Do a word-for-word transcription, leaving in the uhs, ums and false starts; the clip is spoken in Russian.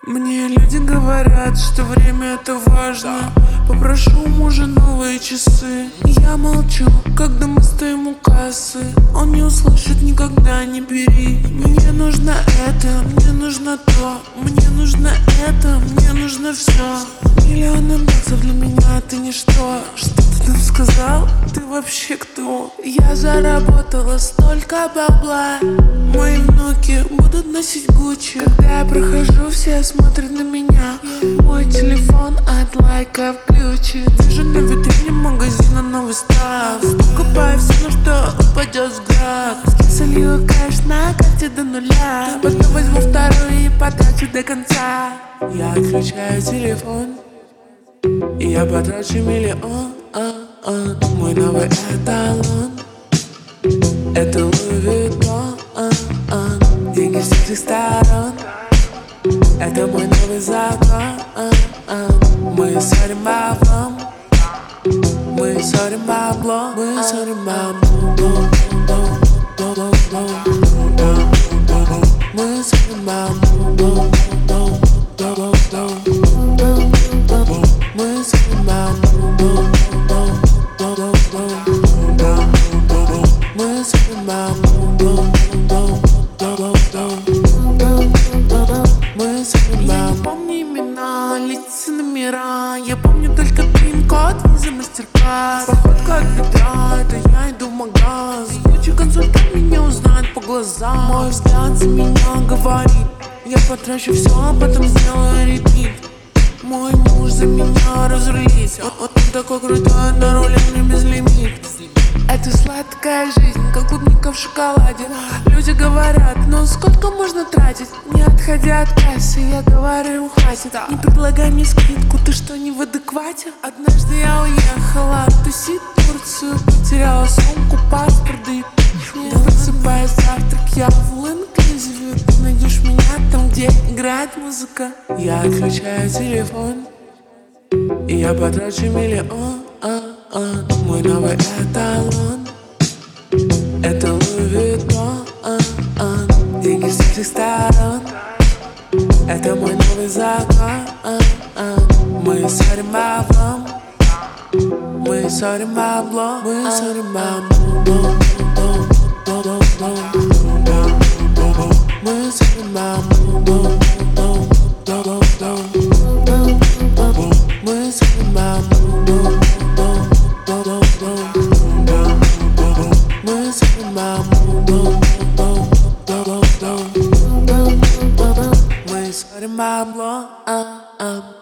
Мне люди говорят, что время это важно. Попрошу у мужа новые часы. Я молчу, когда мы стоим у кассы. Он не услышит никогда, не бери. Мне нужно это, мне нужно то. Мне нужно это, мне нужно все. Миллионы баксов для меня ты ничто. Что ты там сказал? Ты вообще кто? Я заработала столько бабла. Мои внуки будут носить Гуччи. Когда я прохожу, все смотрят на меня. Мой телефон от лайка включен. Вижу на витрине магазина новый став. Покупаю все, на что упадет взгляд. Солью кэш на карте до нуля. Потом возьму вторую и потрачу до конца. Я отключаю телефон и я потрачу миллион. Мой новый эталон — это Луи Виттон. Деньги с всех сторон — это мой новый закон. Мы ссорим баблом, мы ссорим баблом, мы ссорим баблом. Мы ссорим баблом. Мы ссорим баблом. Мы ссорим баблом. Мы ссорим баблом. Я не помню имена, лица, номера. Я помню только пин-код, виза, мастер-карт. Походка от бедра, это я иду в магаз. Куча консультант меня узнает по глазам. Мой взгляд за меня говорит: я потрачу все, а потом сделаю репит. Мой муж за меня разрулит. Он, он такой крутой, на руле мне безлимит. Это сладкая жизнь, как клубника в шоколаде. Люди говорят: ну сколько можно тратить? Не отходя от кассы, я говорю: хватит. Не предлагай мне скидку, ты что, не в адеквате? Однажды я уехала тусить в Турцию. Потеряла сумку, паспорт, да и да просыпаюсь завтрак, я в all-inclusive. Ты найдешь меня там, где играет музыка. Я отключаю телефон и я потрачу миллион. Мой новый эталон — это Луи Виттон. Деньги с всех сторон — это мой новый закон. Мы ссорим баблом, мы ссорим баблом, мы ссорим баблом. Мы ссорим баблом. Мы ссорим баблом. Мы ссорим баблом. Мы ссорим баблом.